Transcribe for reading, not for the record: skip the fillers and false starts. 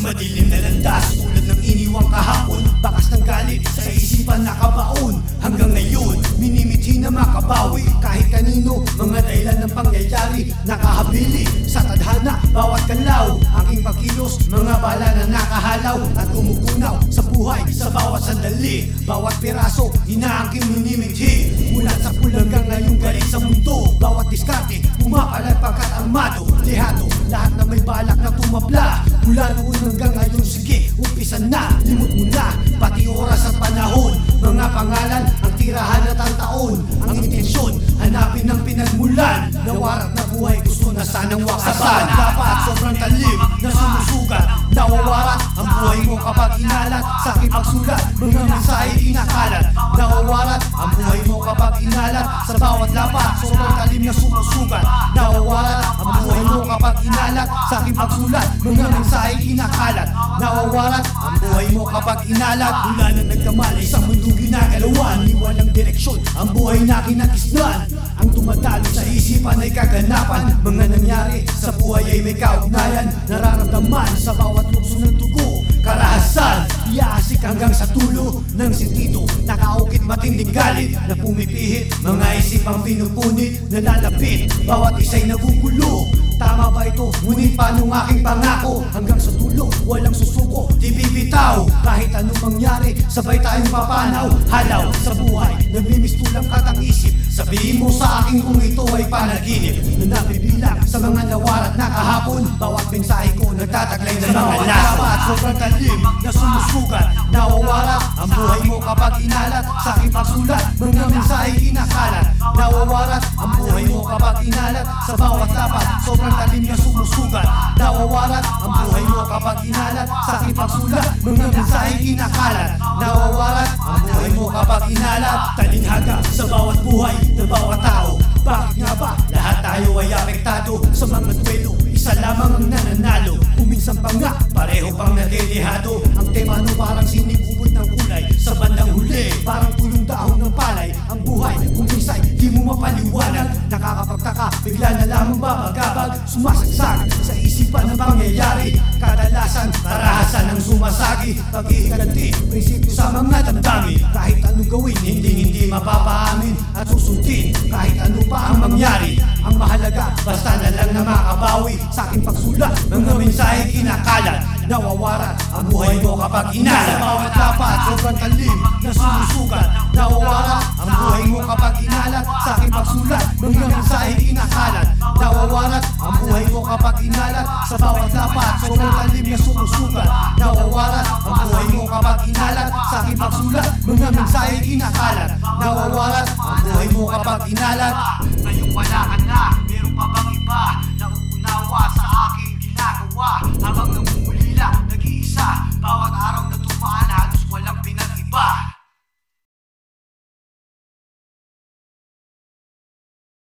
madilim na landas, tulad ng iniwang kahapon, bakas ng galit sa isipan nakabaon. Hanggang ngayon, minimithi na makabawi kahit kanino, mga dahilan ng pangyayari nakahabili sa tadhana, bawat kalaw, aking pagkilos, mga bala na nakahalaw at kumukunaw sa buhay sa bawat sandali. Bawat piraso, inaangking minimithi, mulat sa pulanggang ngayong galing sa mundo. Bawat diskarte, pumapalag pagkat armado, lihado, lahat na may balak na tumabla. Mula noon hanggang ngayon, sige, umpisa na, limot mo na, pati oras at panahon. Mga pangalan, ang tirahan at ang taon, ang intensyon, hanapin ang pinagmulan. Nawarat na buhay, gusto na sanang wakasan. Dapat sobrang talim na sumusugat, nawawarat ang buhay mo kapag inalat sa aking pagsulat. Mga mensahe inakalat, nawawarat ang buhay mo kapag inalat sa bawat lapat. Sobrang talim na sumusugat, nawawarat ang buhay mo kapag inalat sa aking pagsulat. Mga mensahe inakalat, nawawarat ang buhay mo kapag inalat. Mula na nagkamalay sa mundo ginagalawan, iwalang direksyon ang buhay na kinakisnan. Ang tumatalo sa isipan ay kaganapan, mga nangyari sa buhay ay may kaugnayan. Nararamdaman sa bawat lukso ng tugo, karahasan, iaasik hanggang sa tulo ng sentido. Nakaukit matinding galit na pumipihit, mga isipang pinupunit, nalalapit, bawat isa'y nagugulo. Tama ba ito? Ngunit paano ng aking pangako? Hanggang sa dulo, walang susuko, di bibitaw. Kahit anong mangyari, sabay tayong papanaw. Halaw sa buhay, nagmimistulang katang isip. Sabihin mo sa akin kung ito ay panaginip na nabibilang sa mga nawarat na kahapon. Bawat mensahe ko nagtataglay ng mga lapat. Sobrang talim na sumusugat, nawawarat ang buhay mo kapag inalat sa aking pagsulat. Mga mensahe kinakalat, nawawarat ang buhay mo kapag inalat sa bawat lapat. Sobrang talim na sumusugat, nawawarat ang buhay mo kapag inalat sa aking pagsulat. Mga mensahe kinakalat, nawawarat ang buhay mo kapag inalat. Talinghaga sa bawat buhay ng bawat tao. Bakit nga ba lahat tayo ay apektado sa mga duelo? Isa lamang ang nananalo, kuminsan pa nga pareho pang nalilihado. Ang tema no parang sinigubot ng kulay, sa bandang huli parang tulong dahon ng palay. Ang buhay kung minsay di mo mapaliwanag, nakakapagtaka, bigla na lamang babagabag. Sumasagsak sa isipan ng pangyayari, kadalasan tarahasan ang sumasagi. Pag-iiganti, prinsipyo sa mga damdamin, kahit anong gawin hindi mapapaamin at susundin kahit ano pa ang mangyari. Ang mahalaga, basta na lang na makabawi sa aking pagsulat. Mga mensahe kinakalat, nawawarat ang buhay mo kapag inalat. Sa bawat lapat, sobrang talim na sumusugat, nawawarat ang buhay mo kapag inalat sa aking pagsulat. Mga mensahe kinakalat, nawawarat ang buhay mo kapag inalat sa bawat lapat. Sobrang talim na sumusugat, nawawarat ang buhay mo kapag inalat sa aking pagsulat. Mga mensahe kinakalat, nawawarat ang buhay mo kapag inalat. Ngayong wala ka na,